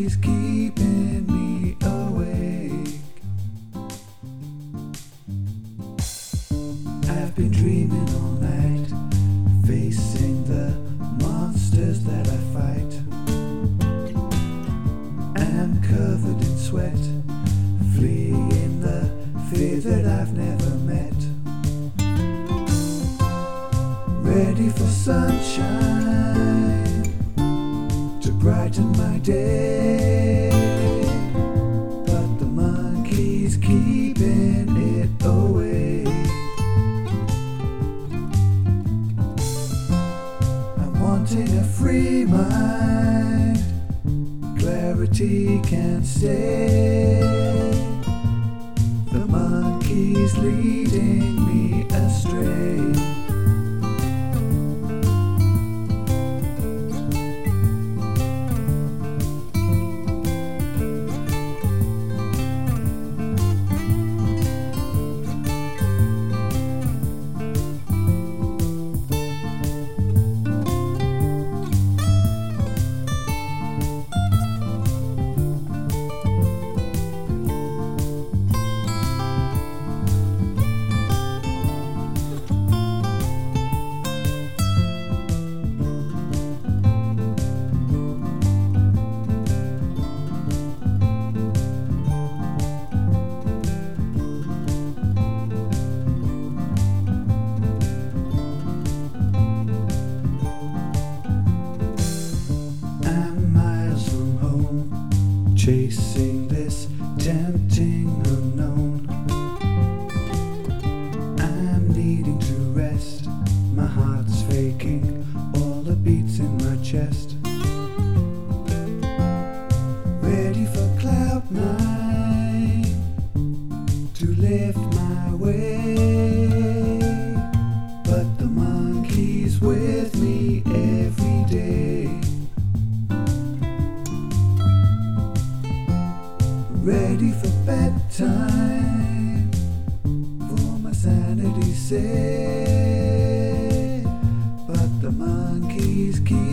monkeys keeping me awake. I've been dreaming all night, facing the monsters that I fight. I'm covered in sweat, fleeing the fear that I've never met. Ready for sunshine to brighten my day, but the monkeys keeping it away. I'm wanting a free mind, clarity can't stay. The monkeys leading me astray. Chasing this tempting unknown. I'm needing to rest. My heart's faking all the beats in my chest. Ready for cloud nine to lift my way, but the monkey's with me every day. Ready for bedtime, for my sanity's sake, but the monkeys keep